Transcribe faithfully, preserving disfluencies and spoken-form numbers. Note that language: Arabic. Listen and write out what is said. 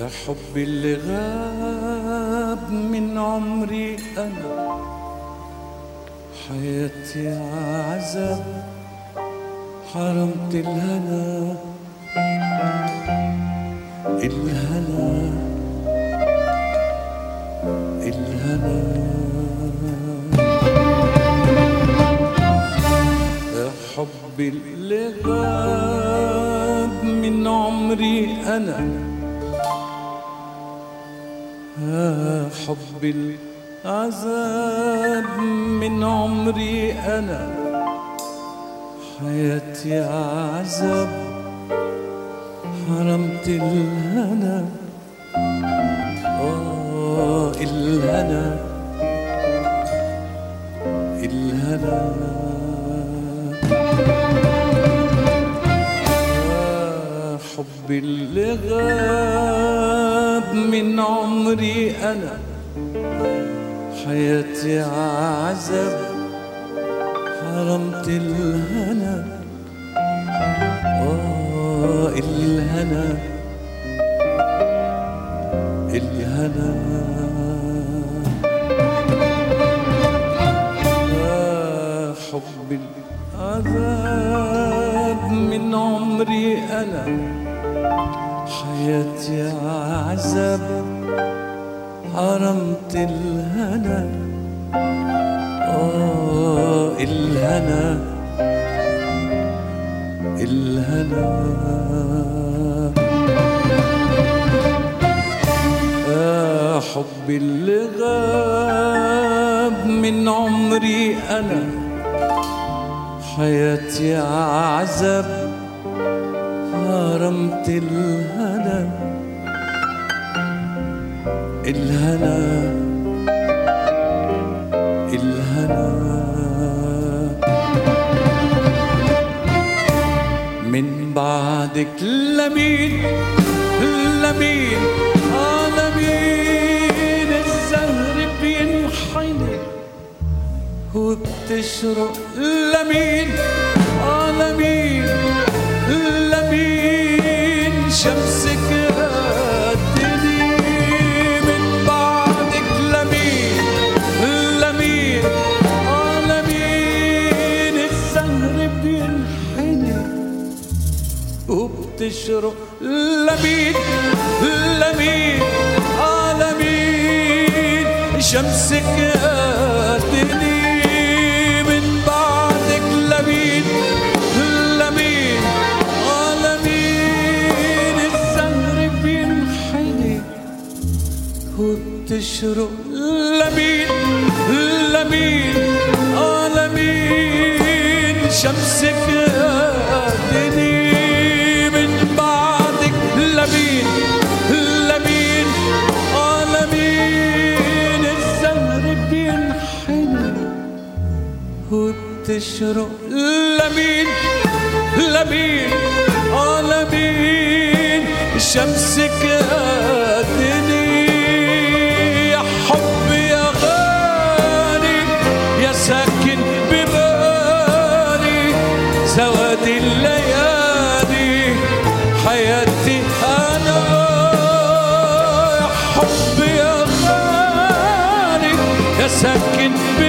يا حبي اللي غاب من عمري أنا، حياتي عذاب حرمت الهنا، الهنا الهنا. يا حبي اللي غاب من عمري أنا، يا حبي العذاب من عمري أنا، حياتي عذاب حرمت الهنا، آه الهنا الهنا. يا حبي اللي غاب من عمري أنا، حياتي عذاب حرمت الهنا، آه الهنا الهنا. يا حبي العذاب من عمري أنا، حياتي عذاب حرمت الهنا، آه الهنا الهنا. يا حبي اللي غاب من عمري أنا، حياتي عذاب حرمت الهنا، الهنا الهنا. من بعدك لمين لمين آه لمين، الزهر بينحني وبتشرق لمين آه لمين لمين، شمسك قدني. من بعدك لمين لمين آه لمين، الزهر بينحني وبتشرق لمين لمين آه لمين، شمسك قدني. من بعدك لمين لمين آه لمين، الزهر بينحني وبتشرق لمين لمين آه لمين، شمسك قدني. من بعدك لمين لمين آه لمين، الزهر بينحني وبتشرق لمين لمين آه لمين، شمسك قدني. يا حب يا غالي يا ساكن ببالي، سواد الليالي حياتي أنا. يا حب يا غالي يا ساكن ببالي،